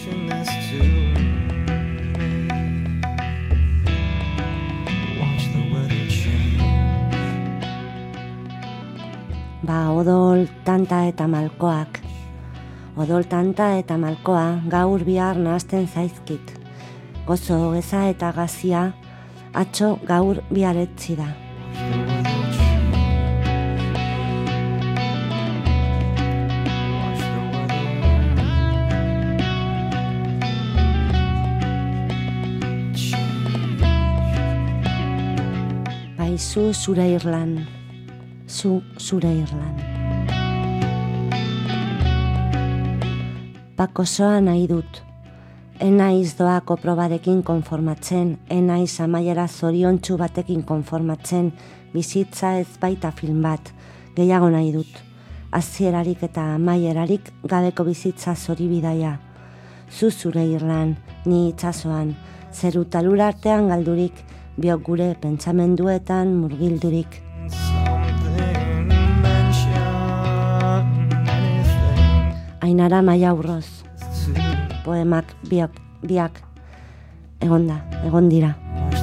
Odol, tanta eta malkoak. Odol, tanta eta malkoa gaur bihar nahazten zaizkit. Gozo, geza eta gazia atxo gaur biharetzi da. Zu zure Irlan, zure Irlan. Pakosoa nahi dut. Enaiz doako probarekin konformatzen, enaiz amaiera zoriontsu batekin konformatzen, bizitza ez baita film bat, gehiago nahi dut. Hasierarik eta amaierarik gabeko bizitza zoribidaia. Zu zure Irlan, ni itsasoan, zeru talura artean galdurik, biok gure pentsamenduetan murgildurik. Ainara Maiaurroz, poemak biak egon dira.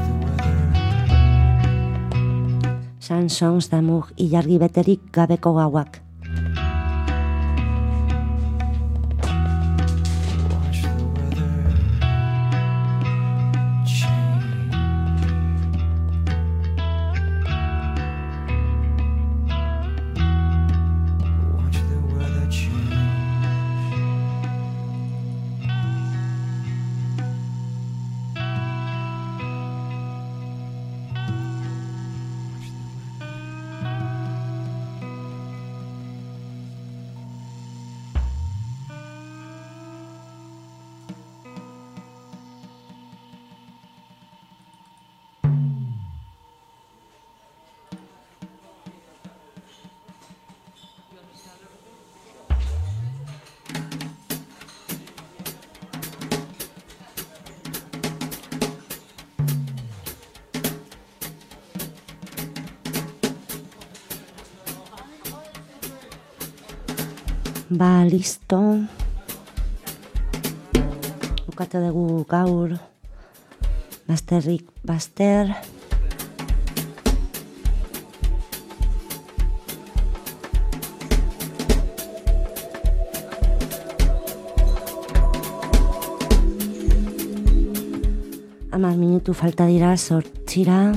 Chansons d'amour ilargi beterik gabeko gauak. Ba, listo. Bukatu dugu gaur. Bazterrik bazter. Hamar minutu falta dira 8:00.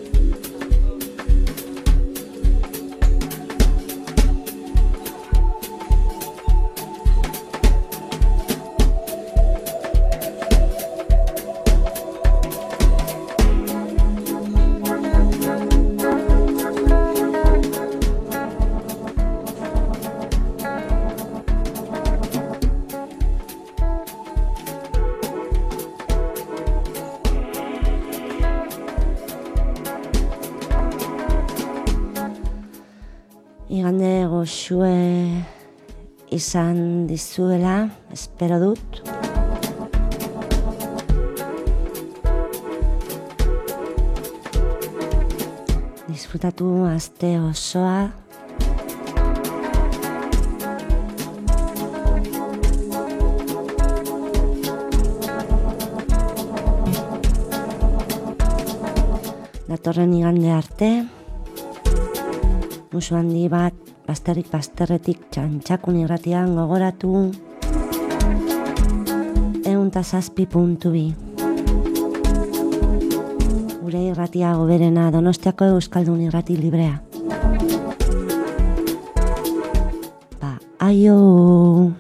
Igande goxue izan dizuela, espero dut. Disfrutatu aste osoa. Datorren igande arte. Musu handi bat, bazterrik bazterretik Txantxakun irratian gogoratu 107.2. Gure irratia goberena Donostiako Euskaldun Irrati Librea. Ba, aio!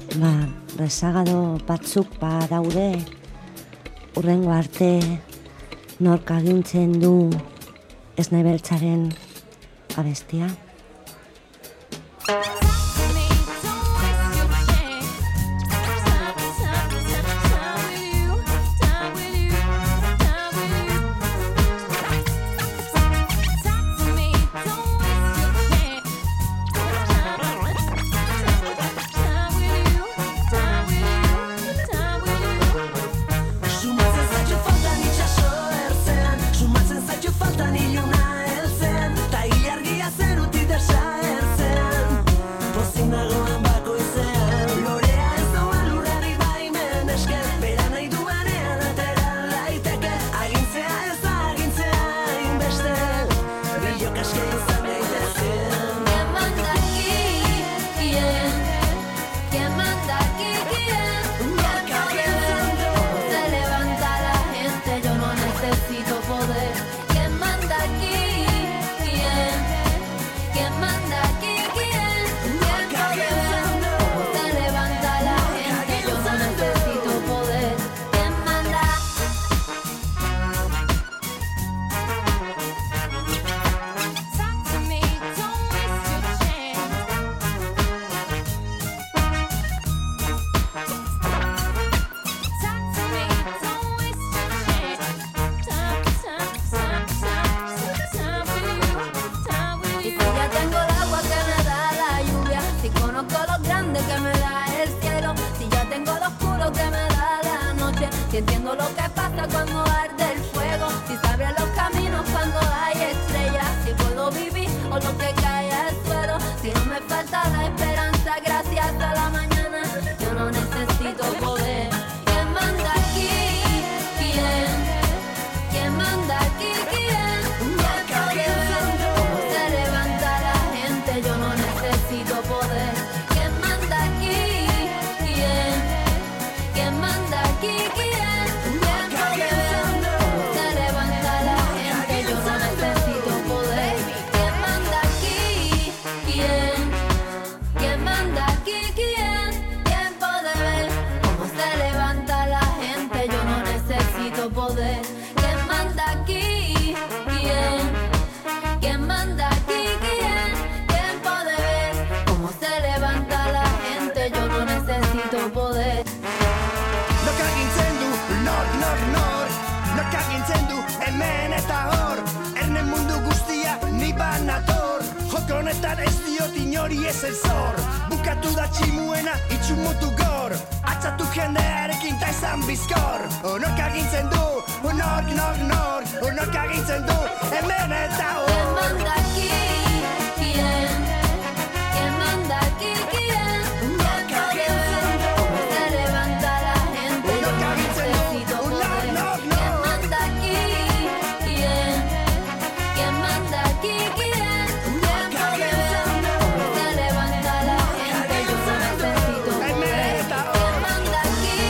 Rezagado batzuk daude, urrengo arte nork agintzen du Esne Beltzaren abestia. Entiendo lo que pasa cuando arde el fuego. Si sabría los caminos cuando hay estrellas. Si puedo vivir o lo que cae al suelo. Si no me falta la esperanza gracias a la mañana. Yo no necesito poder. ¿Quién manda aquí? ¿Quién manda aquí? ¿Quién? ¿Cómo se levanta la gente? Yo no necesito poder. ¿Quién manda aquí? ¿Quién manda aquí? Poder. ¿Quién manda aquí? ¿Quién manda aquí? ¿Quién puede ver cómo se levanta la gente? Yo no necesito poder. Nork agintzen du, nork agintzen du, hemen eta hor. Erne mundu guztia ni banator. Joko honetan ez diot inori ez el zor. Bukatu da tximuena itxumutu gor. Atzatu jendearekin ta izan bizkor. Nork agintzen du, nork agintzen du, hemen eta hor. ¿Quién manda aquí? ¿Quién manda aquí? ¿Quién puede ver cómo se levanta la gente? Yo no necesito poder. ¿Quién manda aquí? ¿Quién manda aquí? ¿Quién puede ver cómo se levanta la gente? Yo no necesito poder. ¿Quién manda aquí?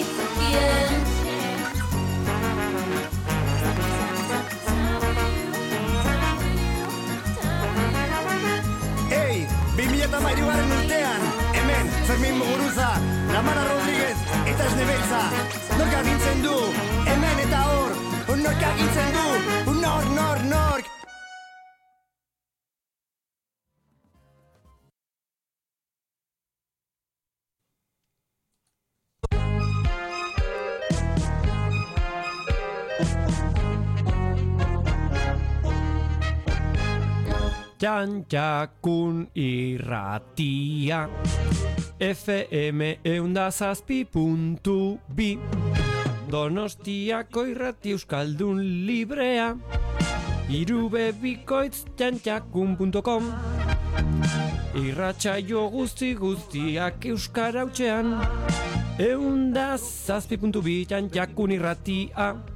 Hey, 2013 urtean, hemen Fermin Muguruza, Lamara Rodríguez eta Esne Beltza. Nork agintzen du, hemen eta hor. Nork agintzen du, nork. Txantxakun irratia FM 107.2 Donostiako irrati euskaldun librea irubebikoitz txantxakun.com Irratsaio guztiak euskara hutsean 107.2 Txantxakun irratia